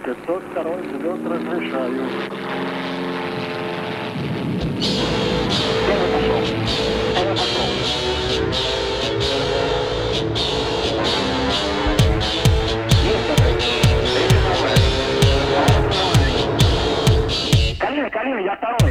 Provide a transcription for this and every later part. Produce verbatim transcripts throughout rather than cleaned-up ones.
пятьсот второй взлет разрешаю. Первый пошел. Первый пошел. Калина, Калина, я второй.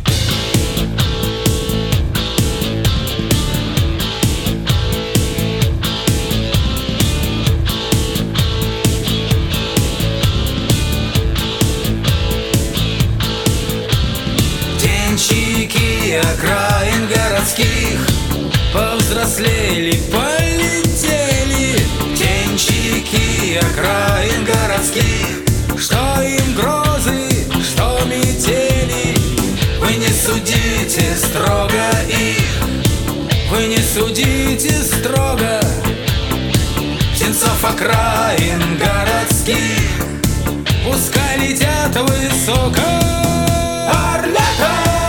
Птенчики окраин городских повзрослели, полетели. Птенчики окраин городских, что им грозы, что метели. Вы не судите строго их, вы не судите строго птенцов окраин городских. Пускай летят высоко. Орлята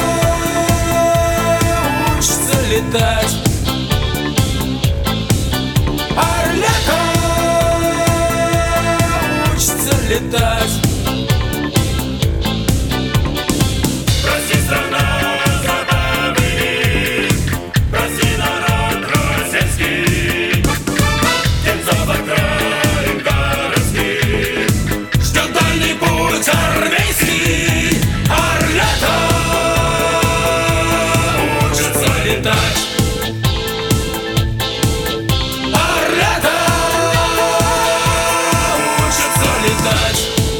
учатся летать. Орлята учатся летать. Прости, страна, забавы, прости, народ российский, птенцов окраин городских ждет дальний путь армейский. Орлята учатся летать. Орлята учатся летать.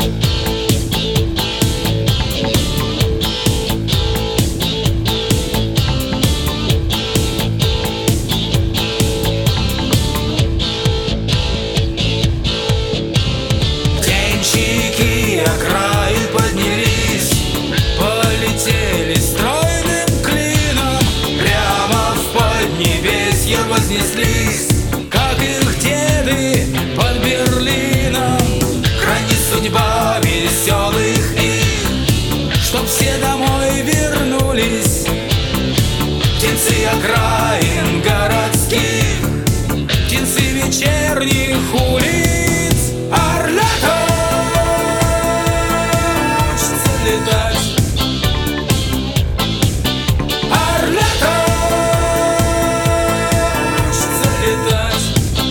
Птенчики окраин поднялись, полетели стройным клином, прямо в поднебесье вознеслись, как их деды под Берлином. Храни судьба веселых их, чтоб все домой вернулись. Птенцы окраин городских, птенцы вечерних улиц. Орлята учатся летать. Орлята учатся летать.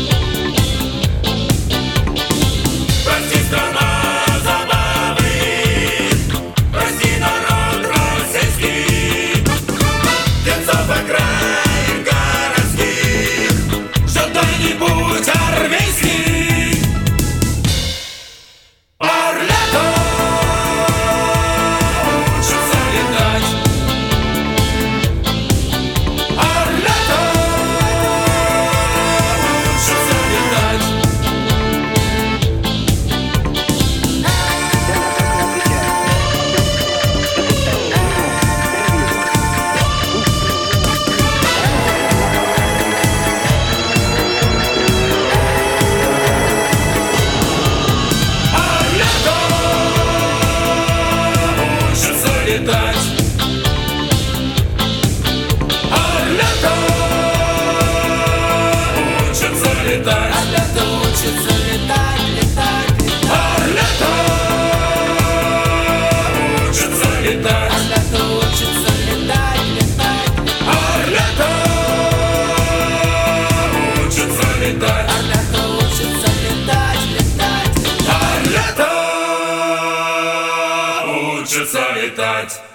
Прости, страна, забавы, прости, народ российский, птенцов окраин городских ждет дальний путь армейский. Орлята учатся летать. Орлята учатся летать. Орлята учатся летать. Орлята учатся летать. Орлята учатся летать, летать, летать. Орлята учатся летать. Орлята учатся летать, летать. Орлята учатся летать. Орлята учатся летать, летать. Орлята учатся летать.